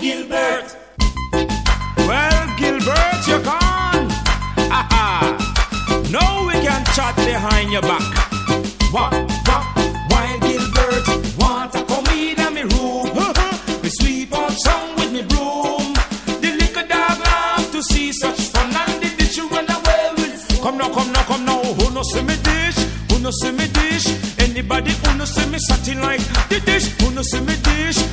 Gilbert. Well, Gilbert, you're gone. No, we can chat behind your back. While Gilbert want to come in a me room, we sweep out some with me broom. The little dog love to see such fun, and the ditch you run away with. Come now, come now, come now. Who no see me dish? Who no see me dish? Anybody who no see me satin like the dish? Who no see me dish?